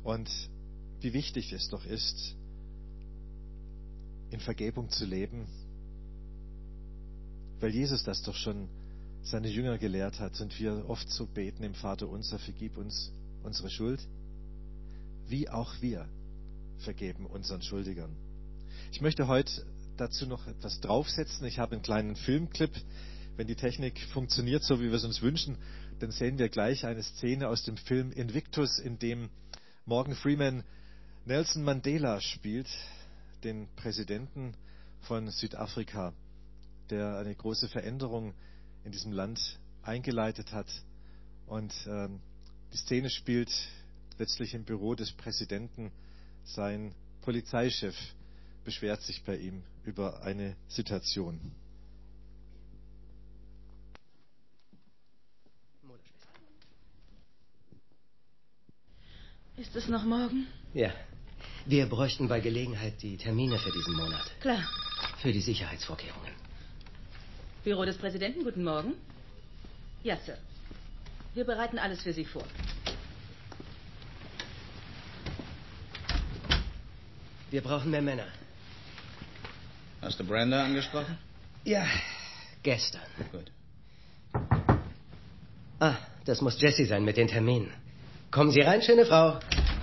Und wie wichtig es doch ist, in Vergebung zu leben, weil Jesus das doch schon seine Jünger gelehrt hat und wir oft so beten im Vater unser, vergib uns unsere Schuld, wie auch wir vergeben unseren Schuldigern. Ich möchte heute dazu noch etwas draufsetzen. Ich habe einen kleinen Filmclip. Wenn die Technik funktioniert, so wie wir es uns wünschen, dann sehen wir gleich eine Szene aus dem Film Invictus, in dem Morgan Freeman Nelson Mandela spielt, den Präsidenten von Südafrika, der eine große Veränderung in diesem Land eingeleitet hat. Und die Szene spielt letztlich im Büro des Präsidenten. Sein Polizeichef beschwert sich bei ihm über eine Situation. Ist es noch morgen? Ja. Wir bräuchten bei Gelegenheit die Termine für diesen Monat. Klar. Für die Sicherheitsvorkehrungen. Büro des Präsidenten, guten Morgen. Ja, Sir. Wir bereiten alles für Sie vor. Wir brauchen mehr Männer. Hast du Brenda angesprochen? Ja, gestern. Gut. Ah, das muss Jessie sein mit den Terminen. Kommen Sie rein, schöne Frau.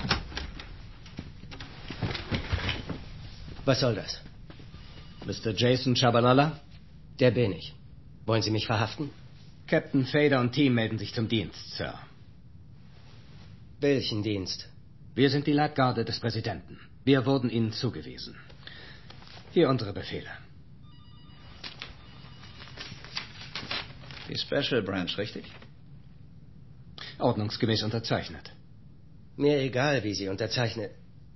Was soll das? Mr. Jason Chabalala? Der bin ich. Wollen Sie mich verhaften? Captain Fader und Team melden sich zum Dienst, Sir. Welchen Dienst? Wir sind die Leibgarde des Präsidenten. Wir wurden Ihnen zugewiesen. Hier unsere Befehle. Die Special Branch, richtig? Ordnungsgemäß unterzeichnet. Mir egal, wie Sie unterzeichnet.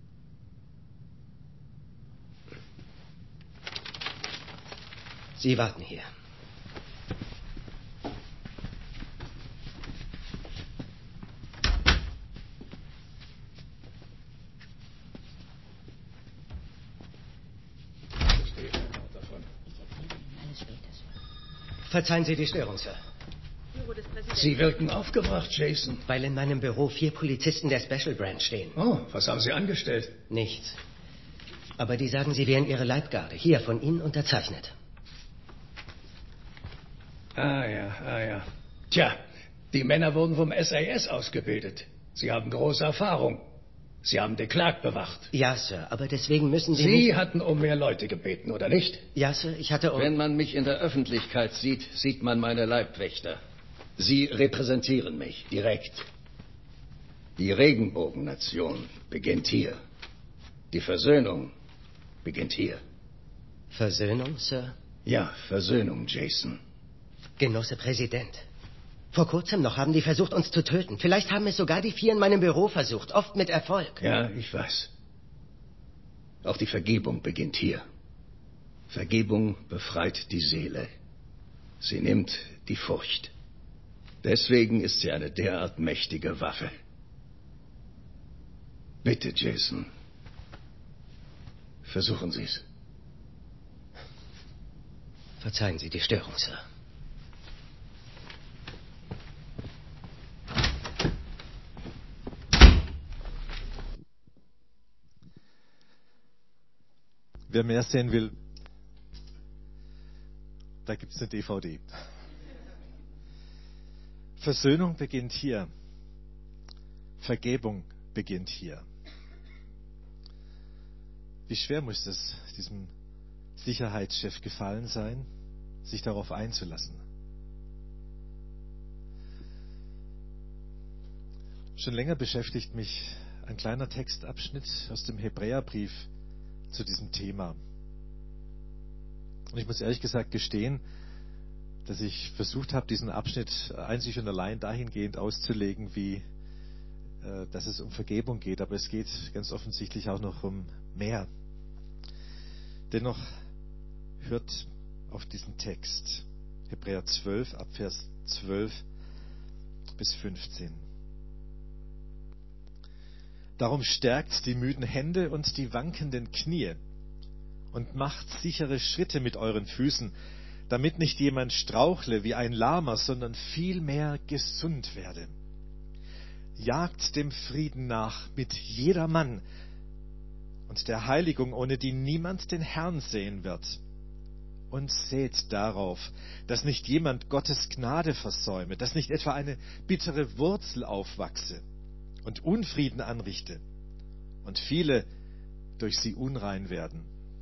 Sie warten hier. Verzeihen Sie die Störung, Sir. Sie wirken aufgebracht, Jason. Weil in meinem Büro 4 Polizisten der Special Branch stehen. Oh, was haben Sie angestellt? Nichts. Aber die sagen, Sie wären Ihre Leibgarde. Hier, von Ihnen unterzeichnet. Ah ja. Tja, die Männer wurden vom SAS ausgebildet. Sie haben große Erfahrung. Sie haben den Clark bewacht. Ja, Sir, aber deswegen müssen Sie Sie nicht... hatten um mehr Leute gebeten, oder nicht? Ja, Sir, ich hatte um... Wenn man mich in der Öffentlichkeit sieht, sieht man meine Leibwächter. Sie repräsentieren mich direkt. Die Regenbogennation beginnt hier. Die Versöhnung beginnt hier. Versöhnung, Sir? Ja, Versöhnung, Jason. Genosse Präsident. Vor kurzem noch haben die versucht, uns zu töten. Vielleicht haben es sogar die 4 in meinem Büro versucht, oft mit Erfolg. Ja, ich weiß. Auch die Vergebung beginnt hier. Vergebung befreit die Seele. Sie nimmt die Furcht. Deswegen ist sie eine derart mächtige Waffe. Bitte, Jason. Versuchen Sie es. Verzeihen Sie die Störung, Sir. Wer mehr sehen will, da gibt es eine DVD. Versöhnung beginnt hier. Vergebung beginnt hier. Wie schwer muss es diesem Sicherheitschef gefallen sein, sich darauf einzulassen? Schon länger beschäftigt mich ein kleiner Textabschnitt aus dem Hebräerbrief zu diesem Thema. Und ich muss ehrlich gesagt gestehen, dass ich versucht habe, diesen Abschnitt einzig und allein dahingehend auszulegen, wie dass es um Vergebung geht, aber es geht ganz offensichtlich auch noch um mehr. Dennoch hört auf diesen Text, Hebräer 12, ab Vers 12 bis 15. Darum stärkt die müden Hände und die wankenden Knie und macht sichere Schritte mit euren Füßen, damit nicht jemand strauchle wie ein Lahmer, sondern vielmehr gesund werde. jagt dem Frieden nach mit jedermann und der Heiligung, ohne die niemand den Herrn sehen wird. Und seht darauf, dass nicht jemand Gottes Gnade versäume, dass nicht etwa eine bittere Wurzel aufwachse und Unfrieden anrichte und viele durch sie unrein werden.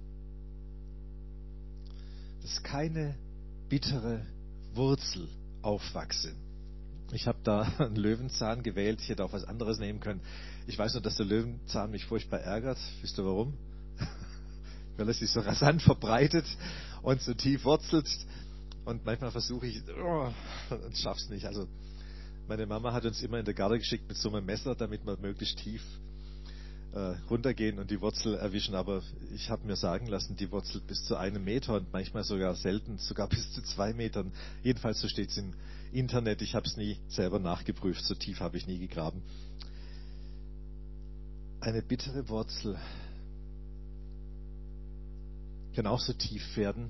Dass keine bittere Wurzel aufwachse. Ich habe da einen Löwenzahn gewählt, ich hätte auch was anderes nehmen können. Ich weiß nur, dass der Löwenzahn mich furchtbar ärgert. Wisst ihr warum? Weil er sich so rasant verbreitet und so tief wurzelt. Und manchmal versuche ich, und schaff's nicht. Also meine Mama hat uns immer in der Garde geschickt mit so einem Messer, damit wir möglichst tief runtergehen und die Wurzel erwischen. Aber ich habe mir sagen lassen, die wurzelt bis zu 1 Meter und manchmal sogar selten, sogar bis zu 2 Metern. Jedenfalls so steht es im Internet. Ich habe es nie selber nachgeprüft. So tief habe ich nie gegraben. Eine bittere Wurzel kann auch so tief werden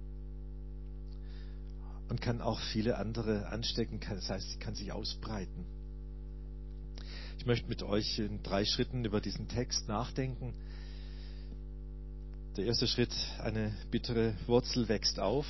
und kann auch viele andere anstecken. Das heißt, sie kann sich ausbreiten. Ich möchte mit euch in 3 Schritten über diesen Text nachdenken. Der erste Schritt, eine bittere Wurzel wächst auf.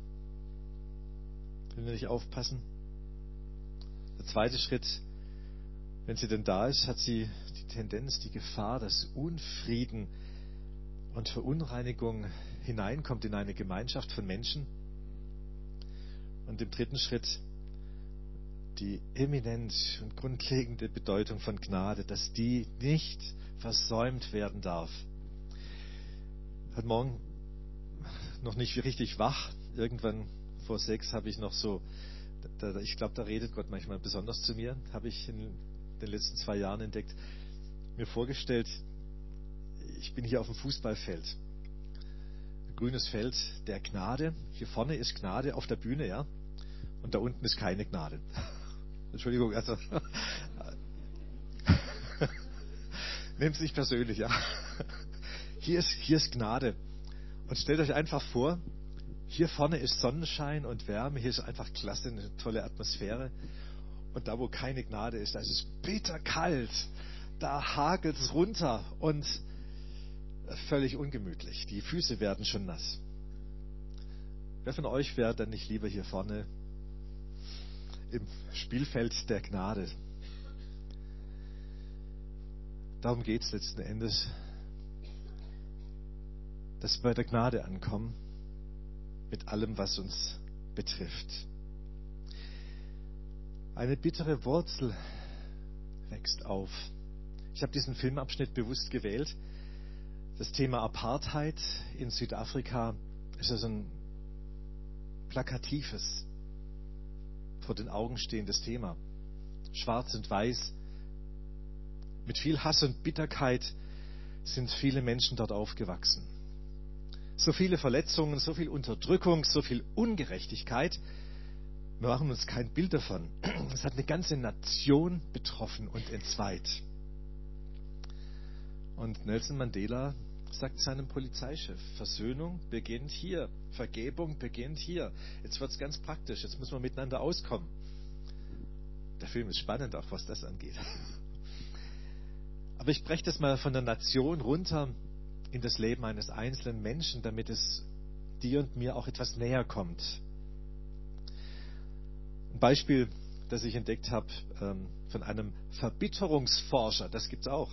Wenn wir nicht aufpassen. Der zweite Schritt, wenn sie denn da ist, hat sie die Tendenz, die Gefahr, dass Unfrieden und Verunreinigung hineinkommt in eine Gemeinschaft von Menschen. Und im dritten Schritt die eminent und grundlegende Bedeutung von Gnade, dass die nicht versäumt werden darf. Heute Morgen noch nicht richtig wach. Irgendwann vor 6 habe ich noch so, ich glaube, da redet Gott manchmal besonders zu mir, habe ich in den letzten 2 Jahren entdeckt, mir vorgestellt, ich bin hier auf dem Fußballfeld. Ein grünes Feld der Gnade. Hier vorne ist Gnade auf der Bühne, ja. Und da unten ist keine Gnade. Entschuldigung, also nehmt es nicht persönlich, ja. Hier ist Gnade. Und stellt euch einfach vor, hier vorne ist Sonnenschein und Wärme, hier ist einfach klasse, eine tolle Atmosphäre. Und da, wo keine Gnade ist, da ist es bitterkalt, da hagelt es runter und völlig ungemütlich. Die Füße werden schon nass. Wer von euch wäre dann nicht lieber hier vorne im Spielfeld der Gnade? Darum geht es letzten Endes, dass wir bei der Gnade ankommen, mit allem, was uns betrifft. Eine bittere Wurzel wächst auf. Ich habe diesen Filmabschnitt bewusst gewählt. Das Thema Apartheid in Südafrika ist also ein plakatives, vor den Augen stehendes Thema. Schwarz und Weiß. Mit viel Hass und Bitterkeit sind viele Menschen dort aufgewachsen. So viele Verletzungen, so viel Unterdrückung, so viel Ungerechtigkeit. Wir machen uns kein Bild davon. Es hat eine ganze Nation betroffen und entzweit. Und Nelson Mandela sagt seinem Polizeichef, Versöhnung beginnt hier, Vergebung beginnt hier. Jetzt wird es ganz praktisch, jetzt müssen wir miteinander auskommen. Der Film ist spannend, auch was das angeht. Aber ich breche das mal von der Nation runter in das Leben eines einzelnen Menschen, damit es dir und mir auch etwas näher kommt. Ein Beispiel, das ich entdeckt habe von einem Verbitterungsforscher, das gibt es auch.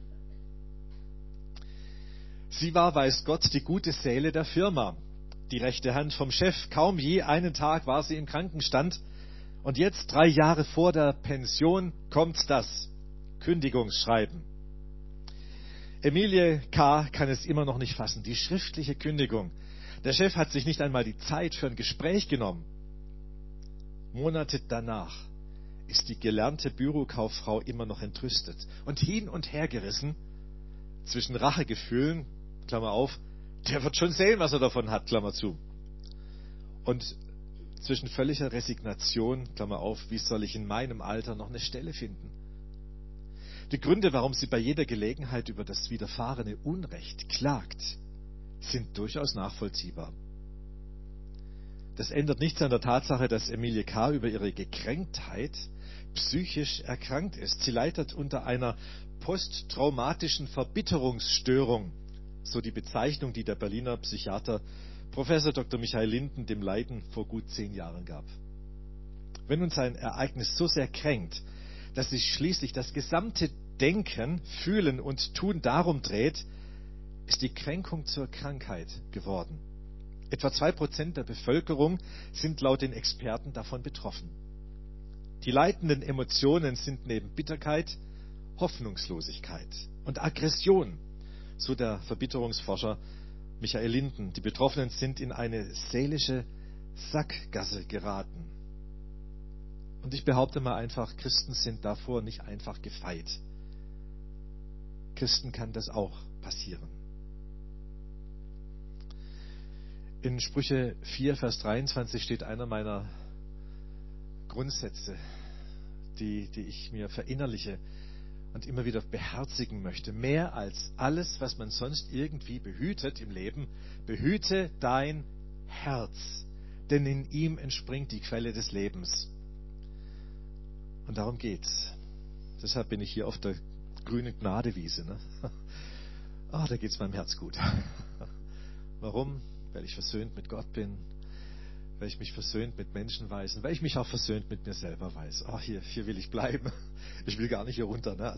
Sie war, weiß Gott, die gute Seele der Firma, die rechte Hand vom Chef. Kaum je einen Tag war sie im Krankenstand. Und jetzt, 3 Jahre vor der Pension, kommt das Kündigungsschreiben. Emilie K. kann es immer noch nicht fassen, die schriftliche Kündigung. Der Chef hat sich nicht einmal die Zeit für ein Gespräch genommen. Monate danach ist die gelernte Bürokauffrau immer noch entrüstet und hin und her gerissen zwischen Rachegefühlen, Klammer auf, der wird schon sehen, was er davon hat, Klammer zu, und zwischen völliger Resignation, Klammer auf, wie soll ich in meinem Alter noch eine Stelle finden? Die Gründe, warum sie bei jeder Gelegenheit über das widerfahrene Unrecht klagt, sind durchaus nachvollziehbar. Das ändert nichts an der Tatsache, dass Emilie K. über ihre Gekränktheit psychisch erkrankt ist. Sie leidet unter einer posttraumatischen Verbitterungsstörung, so die Bezeichnung, die der Berliner Psychiater Professor Dr. Michael Linden dem Leiden vor gut 10 Jahren gab. Wenn uns ein Ereignis so sehr kränkt, dass sich schließlich das gesamte Denken, Fühlen und Tun darum dreht, ist die Kränkung zur Krankheit geworden. Etwa 2% der Bevölkerung sind laut den Experten davon betroffen. Die leitenden Emotionen sind neben Bitterkeit, Hoffnungslosigkeit und Aggression, so der Verbitterungsforscher Michael Linden. Die Betroffenen sind in eine seelische Sackgasse geraten. Und ich behaupte mal einfach, Christen sind davor nicht einfach gefeit. Christen kann das auch passieren. In Sprüche 4, Vers 23 steht einer meiner Grundsätze, die ich mir verinnerliche und immer wieder beherzigen möchte. Mehr als alles, was man sonst irgendwie behütet im Leben, behüte dein Herz, denn in ihm entspringt die Quelle des Lebens. Und darum geht's. Deshalb bin ich hier auf der grünen Gnadewiese. Ne? Oh, da geht's meinem Herz gut. Warum? Weil ich versöhnt mit Gott bin, weil ich mich versöhnt mit Menschen weiß und weil ich mich auch versöhnt mit mir selber weiß. Oh, hier will ich bleiben. Ich will gar nicht hier runter. Ne?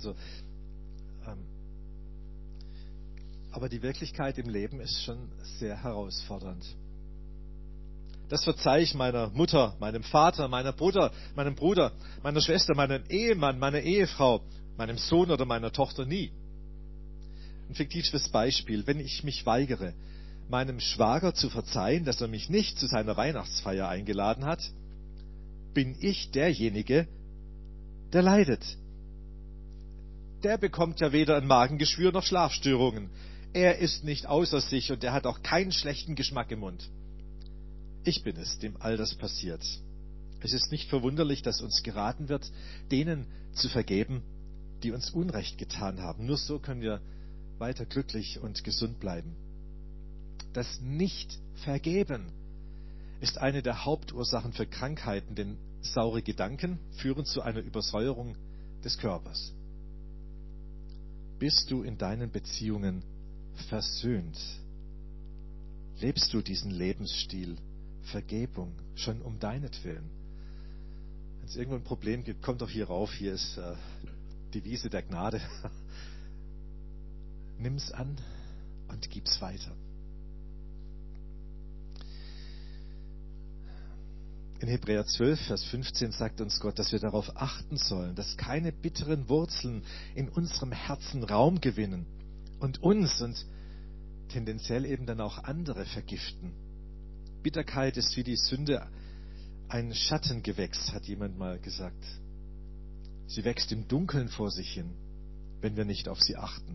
Aber die Wirklichkeit im Leben ist schon sehr herausfordernd. Das verzeihe ich meiner Mutter, meinem Vater, meinem Bruder, meiner Schwester, meinem Ehemann, meiner Ehefrau, meinem Sohn oder meiner Tochter nie. Ein fiktives Beispiel: Wenn ich mich weigere, meinem Schwager zu verzeihen, dass er mich nicht zu seiner Weihnachtsfeier eingeladen hat, bin ich derjenige, der leidet. Der bekommt ja weder ein Magengeschwür noch Schlafstörungen. Er ist nicht außer sich und er hat auch keinen schlechten Geschmack im Mund. Ich bin es, dem all das passiert. Es ist nicht verwunderlich, dass uns geraten wird, denen zu vergeben, die uns Unrecht getan haben. Nur so können wir weiter glücklich und gesund bleiben. Das Nicht-Vergeben ist eine der Hauptursachen für Krankheiten, denn saure Gedanken führen zu einer Übersäuerung des Körpers. Bist du in deinen Beziehungen versöhnt? Lebst du diesen Lebensstil Vergebung schon um deinetwillen? Wenn es irgendwo ein Problem gibt, kommt doch hier rauf. Hier ist die Wiese der Gnade. Nimm's an und gib's weiter. In Hebräer 12, Vers 15 sagt uns Gott, dass wir darauf achten sollen, dass keine bitteren Wurzeln in unserem Herzen Raum gewinnen und uns und tendenziell eben dann auch andere vergiften. Bitterkeit ist wie die Sünde ein Schattengewächs, hat jemand mal gesagt. Sie wächst im Dunkeln vor sich hin, wenn wir nicht auf sie achten.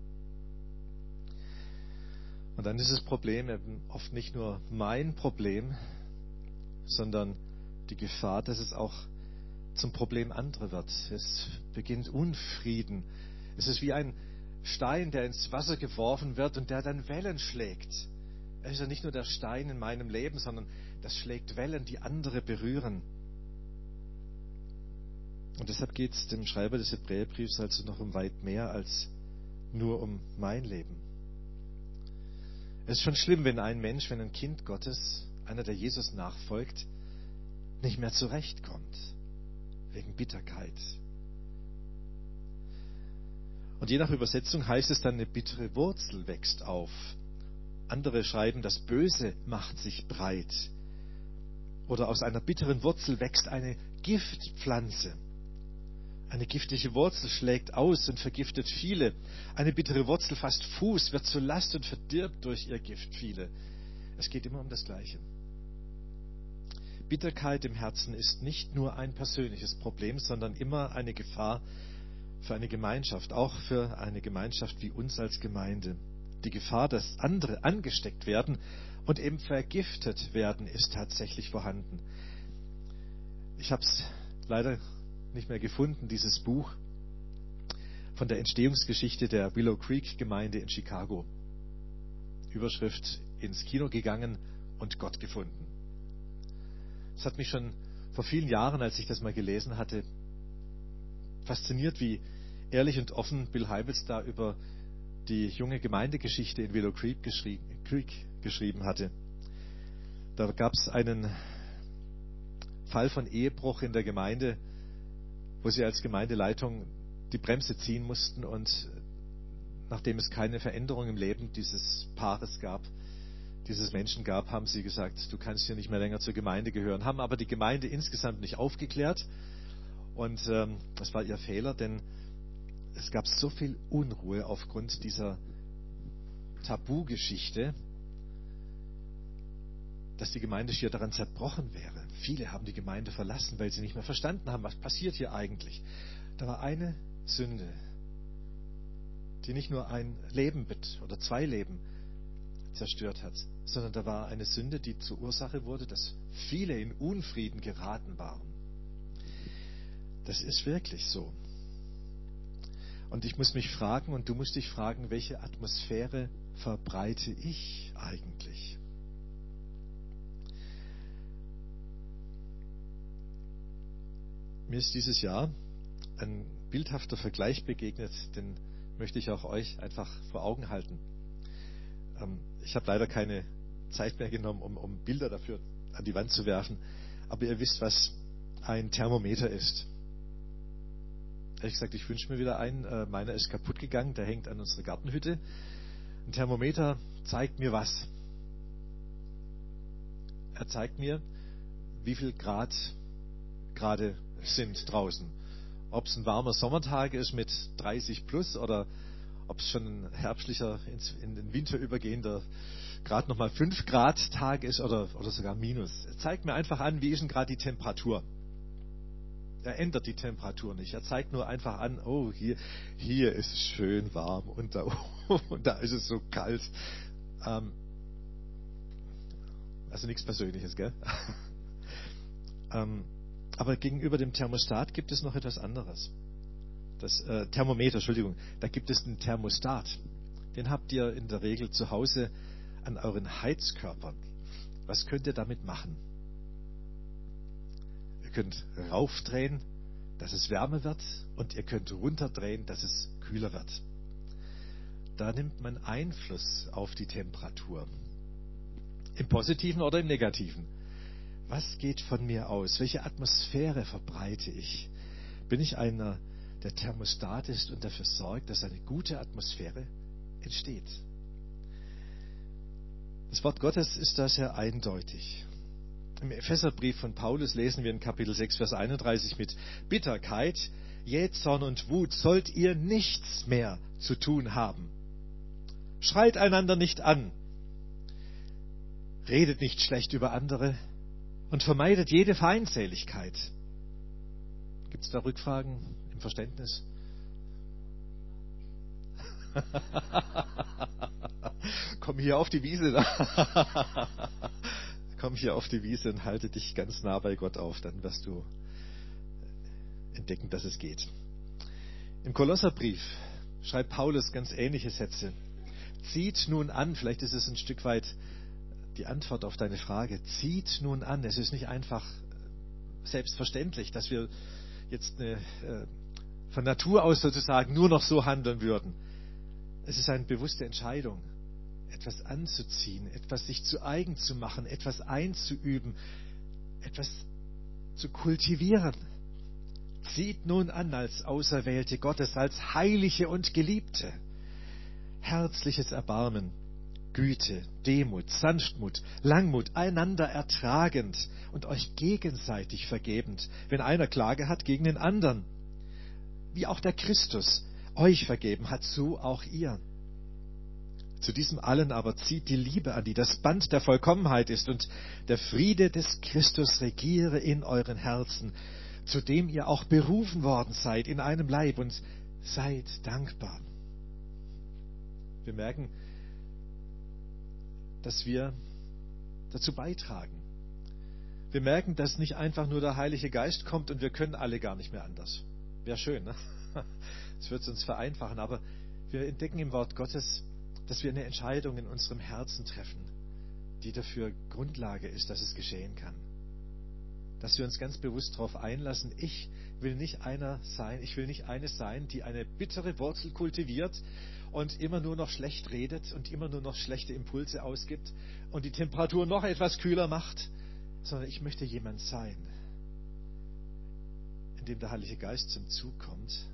Und dann ist das Problem eben oft nicht nur mein Problem, sondern die Gefahr, dass es auch zum Problem anderer wird. Es beginnt Unfrieden. Es ist wie ein Stein, der ins Wasser geworfen wird und der dann Wellen schlägt. Es ist ja nicht nur der Stein in meinem Leben, sondern das schlägt Wellen, die andere berühren. Und deshalb geht es dem Schreiber des Hebräerbriefs also noch um weit mehr als nur um mein Leben. Es ist schon schlimm, wenn ein Mensch, wenn ein Kind Gottes, einer, der Jesus nachfolgt, nicht mehr zurechtkommt, wegen Bitterkeit. Und je nach Übersetzung heißt es dann, eine bittere Wurzel wächst auf. Andere schreiben, das Böse macht sich breit. Oder aus einer bitteren Wurzel wächst eine Giftpflanze. Eine giftige Wurzel schlägt aus und vergiftet viele. Eine bittere Wurzel fasst Fuß, wird zur Last und verdirbt durch ihr Gift viele. Es geht immer um das Gleiche. Bitterkeit im Herzen ist nicht nur ein persönliches Problem, sondern immer eine Gefahr für eine Gemeinschaft, auch für eine Gemeinschaft wie uns als Gemeinde. Die Gefahr, dass andere angesteckt werden und eben vergiftet werden, ist tatsächlich vorhanden. Ich habe es leider nicht mehr gefunden, dieses Buch von der Entstehungsgeschichte der Willow Creek Gemeinde in Chicago. Überschrift: ins Kino gegangen und Gott gefunden. Es hat mich schon vor vielen Jahren, als ich das mal gelesen hatte, fasziniert, wie ehrlich und offen Bill Hybels da über die junge Gemeindegeschichte in Willow Creek geschrieben hatte. Da gab es einen Fall von Ehebruch in der Gemeinde, wo sie als Gemeindeleitung die Bremse ziehen mussten, und nachdem es keine Veränderung im Leben dieses Paares gab, dieses Menschen gab, haben sie gesagt, du kannst hier nicht mehr länger zur Gemeinde gehören, haben aber die Gemeinde insgesamt nicht aufgeklärt, und das war ihr Fehler, denn es gab so viel Unruhe aufgrund dieser Tabugeschichte, dass die Gemeinde schier daran zerbrochen wäre. Viele haben die Gemeinde verlassen, weil sie nicht mehr verstanden haben, was passiert hier eigentlich. Da war eine Sünde, die nicht nur ein Leben oder 2 Leben zerstört hat, sondern da war eine Sünde, die zur Ursache wurde, dass viele in Unfrieden geraten waren. Das ist wirklich so. Und ich muss mich fragen, und du musst dich fragen, welche Atmosphäre verbreite ich eigentlich? Mir ist dieses Jahr ein bildhafter Vergleich begegnet, den möchte ich auch euch einfach vor Augen halten. Ich habe leider keine Zeit mehr genommen, um Bilder dafür an die Wand zu werfen, aber ihr wisst, was ein Thermometer ist. Ehrlich gesagt, ich wünsche mir wieder einen. Meiner ist kaputt gegangen, der hängt an unserer Gartenhütte. Ein Thermometer zeigt mir was? Er zeigt mir, wie viel Grad gerade sind draußen. Ob es ein warmer Sommertag ist mit 30 plus oder ob es schon ein herbstlicher, in den Winter übergehender, gerade nochmal 5 Grad Tag ist oder sogar minus. Er zeigt mir einfach an, wie ist denn gerade die Temperatur. Er ändert die Temperatur nicht. Er zeigt nur einfach an, oh, hier ist es schön warm und da ist es so kalt. Also nichts Persönliches, gell? Aber gegenüber dem Thermostat gibt es noch etwas anderes. Das Thermometer, Entschuldigung, da gibt es einen Thermostat. Den habt ihr in der Regel zu Hause an euren Heizkörpern. Was könnt ihr damit machen? Ihr könnt raufdrehen, dass es wärmer wird, und ihr könnt runterdrehen, dass es kühler wird. Da nimmt man Einfluss auf die Temperatur. Im Positiven oder im Negativen. Was geht von mir aus? Welche Atmosphäre verbreite ich? Bin ich einer, der Thermostat ist und dafür sorgt, dass eine gute Atmosphäre entsteht? Das Wort Gottes ist da sehr eindeutig. Im Epheserbrief von Paulus lesen wir in Kapitel 6, Vers 31 mit Bitterkeit, Jähzorn und Wut sollt ihr nichts mehr zu tun haben. Schreit einander nicht an. Redet nicht schlecht über andere und vermeidet jede Feindseligkeit. Gibt es da Rückfragen im Verständnis? Komm hier auf die Wiese. Komm hier auf die Wiese und halte dich ganz nah bei Gott auf, dann wirst du entdecken, dass es geht. Im Kolosserbrief schreibt Paulus ganz ähnliche Sätze. Zieht nun an, vielleicht ist es ein Stück weit die Antwort auf deine Frage, zieht nun an. Es ist nicht einfach selbstverständlich, dass wir jetzt von Natur aus sozusagen nur noch so handeln würden. Es ist eine bewusste Entscheidung, etwas anzuziehen, etwas sich zu eigen zu machen, etwas einzuüben, etwas zu kultivieren. Zieht nun an als Auserwählte Gottes, als Heilige und Geliebte. Herzliches Erbarmen, Güte, Demut, Sanftmut, Langmut, einander ertragend und euch gegenseitig vergebend, wenn einer Klage hat gegen den anderen. Wie auch der Christus euch vergeben hat, so auch ihr. Zu diesem allen aber zieht die Liebe an, die das Band der Vollkommenheit ist, und der Friede des Christus regiere in euren Herzen, zu dem ihr auch berufen worden seid in einem Leib, und seid dankbar. Wir merken, dass wir dazu beitragen. Wir merken, dass nicht einfach nur der Heilige Geist kommt und wir können alle gar nicht mehr anders. Wäre schön, ne? Das wird es uns vereinfachen, aber wir entdecken im Wort Gottes, dass wir eine Entscheidung in unserem Herzen treffen, die dafür Grundlage ist, dass es geschehen kann. dass wir uns ganz bewusst darauf einlassen, ich will nicht eine sein, die eine bittere Wurzel kultiviert und immer nur noch schlecht redet und immer nur noch schlechte Impulse ausgibt und die Temperatur noch etwas kühler macht, sondern ich möchte jemand sein, in dem der Heilige Geist zum Zug kommt,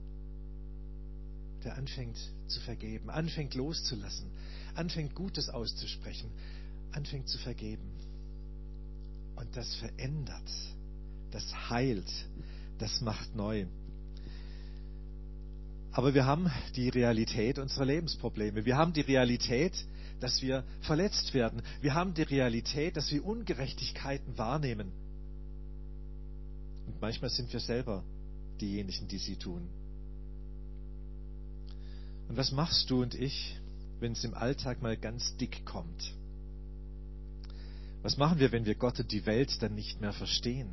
der anfängt zu vergeben, anfängt loszulassen, anfängt Gutes auszusprechen, anfängt zu vergeben. Und das verändert, das heilt, das macht neu. Aber wir haben die Realität unserer Lebensprobleme. Wir haben die Realität, dass wir verletzt werden. Wir haben die Realität, dass wir Ungerechtigkeiten wahrnehmen. Und manchmal sind wir selber diejenigen, die sie tun. Und was machst du und ich, wenn es im Alltag mal ganz dick kommt? Was machen wir, wenn wir Gott und die Welt dann nicht mehr verstehen?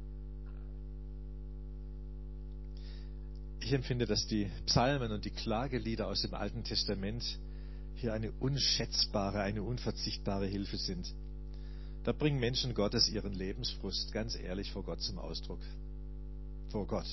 Ich empfinde, dass die Psalmen und die Klagelieder aus dem Alten Testament hier eine unschätzbare, eine unverzichtbare Hilfe sind. Da bringen Menschen Gottes ihren Lebensfrust ganz ehrlich vor Gott zum Ausdruck. Vor Gott.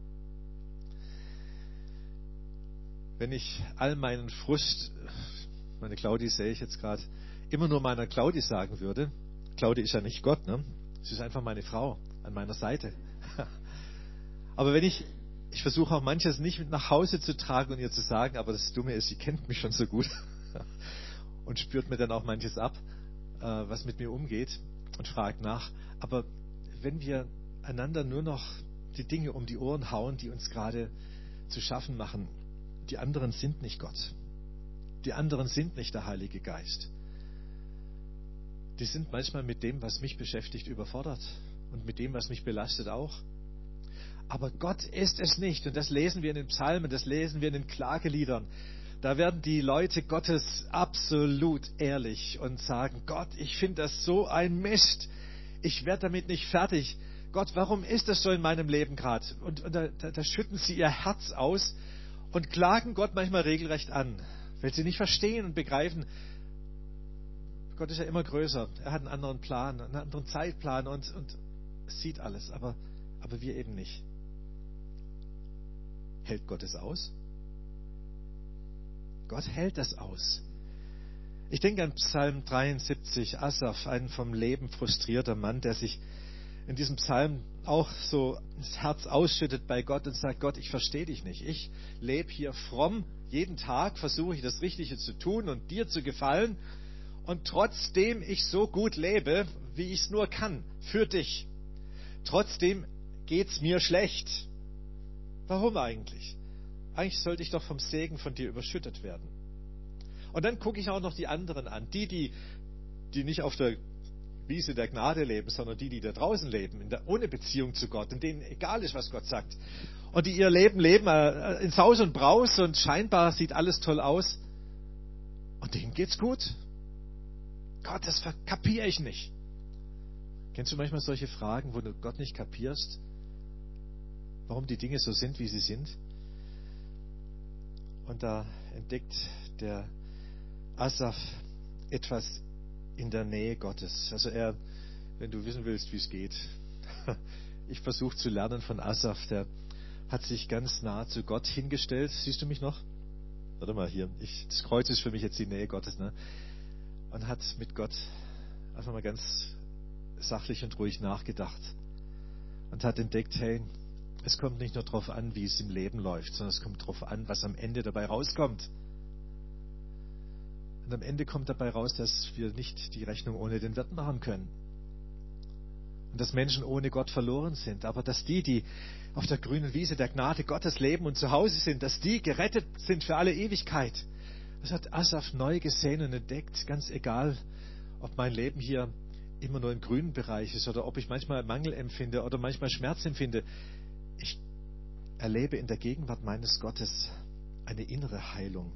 Wenn ich all meinen Frust, meine Claudi sehe ich jetzt gerade, immer nur meiner Claudi sagen würde, Claudi ist ja nicht Gott, ne? Sie ist einfach meine Frau an meiner Seite. Aber wenn ich versuche auch manches nicht mit nach Hause zu tragen und ihr zu sagen, aber das Dumme ist, sie kennt mich schon so gut und spürt mir dann auch manches ab, was mit mir umgeht und fragt nach. Aber wenn wir einander nur noch die Dinge um die Ohren hauen, die uns gerade zu schaffen machen, die anderen sind nicht Gott. Die anderen sind nicht der Heilige Geist. Die sind manchmal mit dem, was mich beschäftigt, überfordert und mit dem, was mich belastet, auch. Aber Gott ist es nicht. Und das lesen wir in den Psalmen, das lesen wir in den Klageliedern. Da werden die Leute Gottes absolut ehrlich und sagen, Gott, ich finde das so ein Mist. Ich werde damit nicht fertig. Gott, warum ist das so in meinem Leben gerade? Und da schütten sie ihr Herz aus und klagen Gott manchmal regelrecht an, weil sie nicht verstehen und begreifen, Gott ist ja immer größer. Er hat einen anderen Plan, einen anderen Zeitplan und sieht alles, aber wir eben nicht. Hält Gott es aus? Gott hält das aus. Ich denke an Psalm 73, Asaf, ein vom Leben frustrierter Mann, der sich in diesem Psalm auch so das Herz ausschüttet bei Gott und sagt, Gott, ich verstehe dich nicht. Ich lebe hier fromm, jeden Tag versuche ich das Richtige zu tun und dir zu gefallen. Und trotzdem ich so gut lebe, wie ich es nur kann, für dich, trotzdem geht's mir schlecht. Warum eigentlich? Eigentlich sollte ich doch vom Segen von dir überschüttet werden. Und dann gucke ich auch noch die anderen an, die nicht auf der Wiese der Gnade leben, sondern die da draußen leben, ohne Beziehung zu Gott, in denen egal ist, was Gott sagt. Und die ihr Leben leben in Saus und Braus und scheinbar sieht alles toll aus. Und denen geht's gut. Gott, das kapiere ich nicht. Kennst du manchmal solche Fragen, wo du Gott nicht kapierst? Warum die Dinge so sind, wie sie sind? Und da entdeckt der Asaf etwas in der Nähe Gottes. Also wenn du wissen willst, wie es geht, ich versuche zu lernen von Asaf, der hat sich ganz nah zu Gott hingestellt. Siehst du mich noch? Warte mal hier. Das Kreuz ist für mich jetzt die Nähe Gottes, ne? Und hat mit Gott einfach mal ganz sachlich und ruhig nachgedacht und hat entdeckt, hey, es kommt nicht nur darauf an, wie es im Leben läuft, sondern es kommt darauf an, was am Ende dabei rauskommt. Und am Ende kommt dabei raus, dass wir nicht die Rechnung ohne den Wirt machen können. Und dass Menschen ohne Gott verloren sind. Aber dass die auf der grünen Wiese der Gnade Gottes leben und zu Hause sind, dass die gerettet sind für alle Ewigkeit. Das hat Asaf neu gesehen und entdeckt, ganz egal, ob mein Leben hier immer nur im grünen Bereich ist oder ob ich manchmal Mangel empfinde oder manchmal Schmerz empfinde. Ich erlebe in der Gegenwart meines Gottes eine innere Heilung.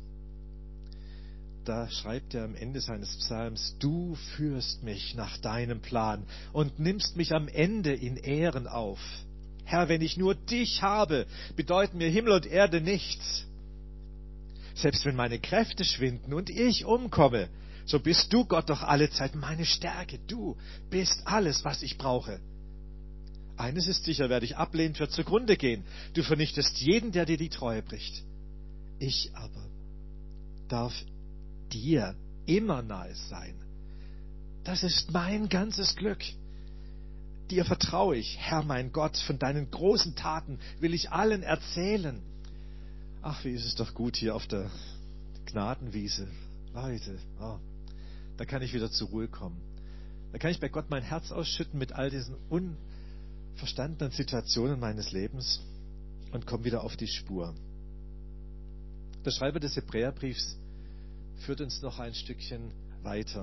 Da schreibt er am Ende seines Psalms, du führst mich nach deinem Plan und nimmst mich am Ende in Ehren auf. Herr, wenn ich nur dich habe, bedeuten mir Himmel und Erde nichts. Selbst wenn meine Kräfte schwinden und ich umkomme, so bist du, Gott, doch alle Zeit meine Stärke. Du bist alles, was ich brauche. Eines ist sicher, wer dich ablehnt, wird zugrunde gehen. Du vernichtest jeden, der dir die Treue bricht. Ich aber darf dir immer nahe sein. Das ist mein ganzes Glück. Dir vertraue ich, Herr mein Gott, von deinen großen Taten will ich allen erzählen. Ach, wie ist es doch gut hier auf der Gnadenwiese. Leute, da kann ich wieder zur Ruhe kommen. Da kann ich bei Gott mein Herz ausschütten mit all diesen unverstandenen Situationen meines Lebens und komme wieder auf die Spur. Der Schreiber des Hebräerbriefs führt uns noch ein Stückchen weiter.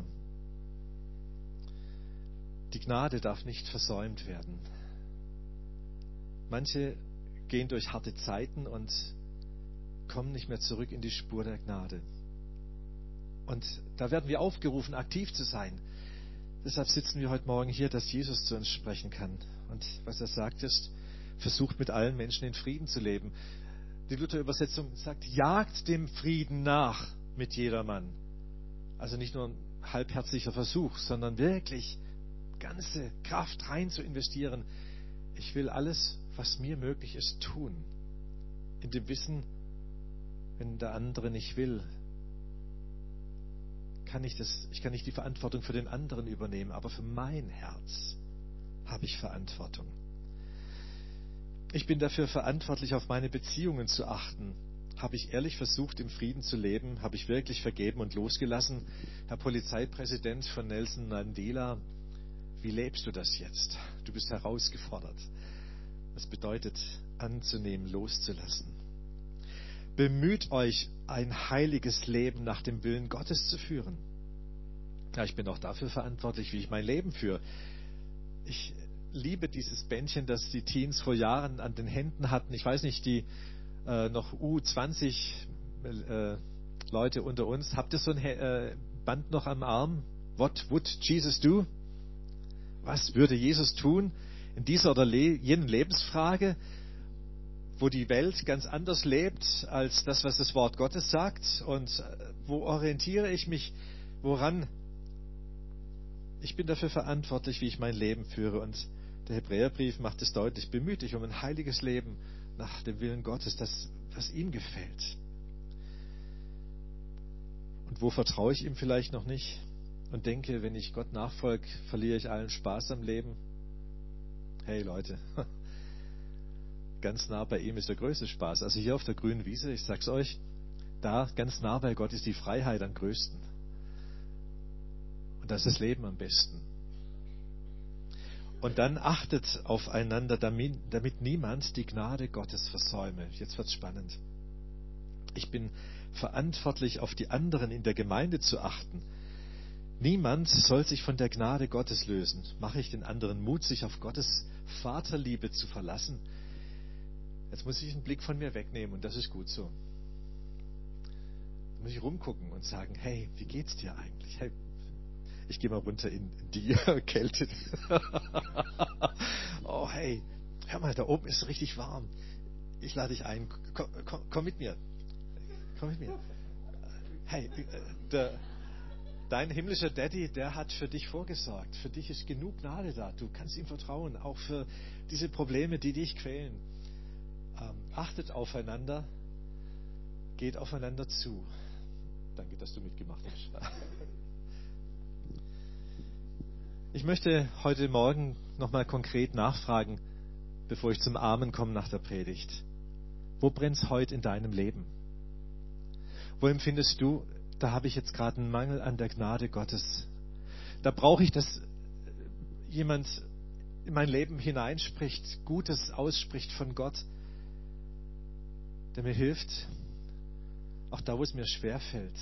Die Gnade darf nicht versäumt werden. Manche gehen durch harte Zeiten und kommen nicht mehr zurück in die Spur der Gnade. Und da werden wir aufgerufen, aktiv zu sein. Deshalb sitzen wir heute Morgen hier, dass Jesus zu uns sprechen kann. Und was er sagt ist, versucht mit allen Menschen in Frieden zu leben. Die Luther-Übersetzung sagt, jagt dem Frieden nach mit jedermann. Also nicht nur ein halbherziger Versuch, sondern wirklich ganze Kraft rein zu investieren. Ich will alles, was mir möglich ist, tun. In dem Wissen, wenn der andere nicht will, ich kann nicht die Verantwortung für den anderen übernehmen, aber für mein Herz habe ich Verantwortung. Ich bin dafür verantwortlich, auf meine Beziehungen zu achten. Habe ich ehrlich versucht, im Frieden zu leben? Habe ich wirklich vergeben und losgelassen? Herr Polizeipräsident von Nelson Mandela, wie lebst du das jetzt? Du bist herausgefordert. Das bedeutet, anzunehmen, loszulassen. Bemüht euch, ein heiliges Leben nach dem Willen Gottes zu führen. Ja, ich bin auch dafür verantwortlich, wie ich mein Leben führe. Ich liebe dieses Bändchen, das die Teens vor Jahren an den Händen hatten. Ich weiß nicht, die noch U20 Leute unter uns. Habt ihr so ein Band noch am Arm? What would Jesus do? Was würde Jesus tun in dieser oder jenen Lebensfrage, wo die Welt ganz anders lebt als das, was das Wort Gottes sagt? Und wo orientiere ich mich? Woran? Ich bin dafür verantwortlich, wie ich mein Leben führe. Und der Hebräerbrief macht es deutlich. Bemüht dich um ein heiliges Leben nach dem Willen Gottes, das, was ihm gefällt. Und wo vertraue ich ihm vielleicht noch nicht? Und denke, wenn ich Gott nachfolge, verliere ich allen Spaß am Leben. Hey Leute, ganz nah bei ihm ist der größte Spaß. Also hier auf der grünen Wiese, ich sag's euch, da ganz nah bei Gott ist die Freiheit am größten. Und das ist das Leben am besten. Und dann achtet aufeinander, damit niemand die Gnade Gottes versäume. Jetzt wird's spannend. Ich bin verantwortlich, auf die anderen in der Gemeinde zu achten. Niemand soll sich von der Gnade Gottes lösen. Mache ich den anderen Mut, sich auf Gottes Vaterliebe zu verlassen? Jetzt muss ich einen Blick von mir wegnehmen und das ist gut so. Da muss ich rumgucken und sagen, hey, wie geht's dir eigentlich? Hey, ich gehe mal runter in die Kälte. Oh, hey, hör mal, da oben ist es richtig warm. Ich lade dich ein. Komm mit mir. Komm mit mir. Hey, dein himmlischer Daddy, der hat für dich vorgesorgt. Für dich ist genug Gnade da. Du kannst ihm vertrauen, auch für diese Probleme, die dich quälen. Achtet aufeinander, geht aufeinander zu. Danke, dass du mitgemacht hast. Ich möchte heute Morgen nochmal konkret nachfragen, bevor ich zum Amen komme nach der Predigt. Wo brennt es heute in deinem Leben? Wo empfindest du, da habe ich jetzt gerade einen Mangel an der Gnade Gottes? Da brauche ich, dass jemand in mein Leben hineinspricht, Gutes ausspricht von Gott, der mir hilft, auch da, wo es mir schwerfällt,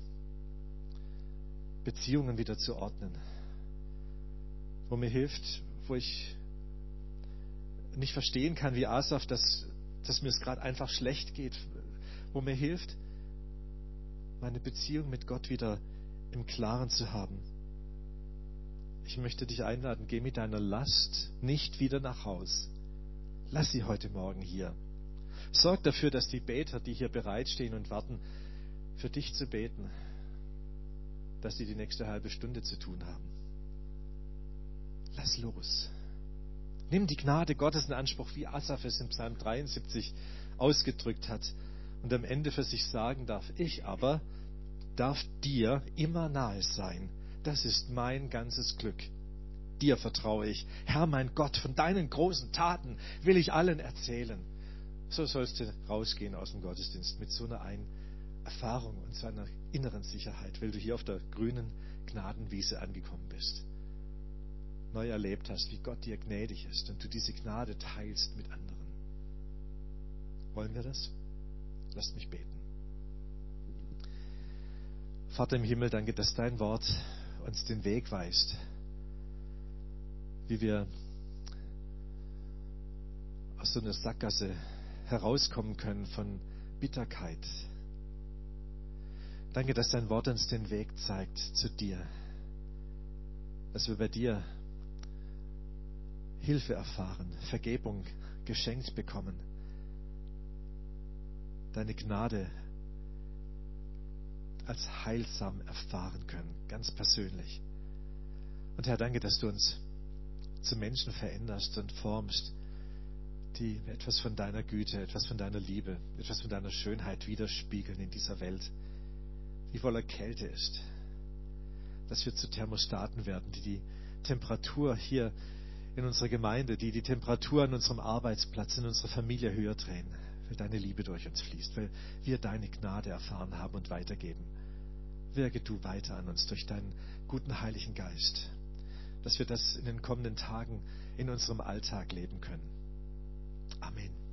Beziehungen wieder zu ordnen. Wo mir hilft, wo ich nicht verstehen kann, wie Asaf, dass mir es gerade einfach schlecht geht. Wo mir hilft, meine Beziehung mit Gott wieder im Klaren zu haben. Ich möchte dich einladen, geh mit deiner Last nicht wieder nach Haus. Lass sie heute Morgen hier. Sorg dafür, dass die Beter, die hier bereitstehen und warten, für dich zu beten, dass sie die nächste halbe Stunde zu tun haben. Lass los. Nimm die Gnade Gottes in Anspruch, wie Asaph es im Psalm 73 ausgedrückt hat und am Ende für sich sagen darf, ich aber darf dir immer nahe sein. Das ist mein ganzes Glück. Dir vertraue ich. Herr, mein Gott, von deinen großen Taten will ich allen erzählen. So sollst du rausgehen aus dem Gottesdienst mit so einer Erfahrung und so einer inneren Sicherheit, weil du hier auf der grünen Gnadenwiese angekommen bist. Neu erlebt hast, wie Gott dir gnädig ist und du diese Gnade teilst mit anderen. Wollen wir das? Lasst mich beten. Vater im Himmel, danke, dass dein Wort uns den Weg weist, wie wir aus so einer Sackgasse herauskommen können von Bitterkeit. Danke, dass dein Wort uns den Weg zeigt zu dir, dass wir bei dir Hilfe erfahren, Vergebung geschenkt bekommen, deine Gnade als heilsam erfahren können, ganz persönlich. Und Herr, danke, dass du uns zu Menschen veränderst und formst, die etwas von deiner Güte, etwas von deiner Liebe, etwas von deiner Schönheit widerspiegeln in dieser Welt, die voller Kälte ist. Dass wir zu Thermostaten werden, die die Temperatur hier in unserer Gemeinde, die die Temperatur an unserem Arbeitsplatz, in unserer Familie höher drehen, weil deine Liebe durch uns fließt, weil wir deine Gnade erfahren haben und weitergeben. Wirke du weiter an uns durch deinen guten Heiligen Geist, dass wir das in den kommenden Tagen in unserem Alltag leben können. Amen.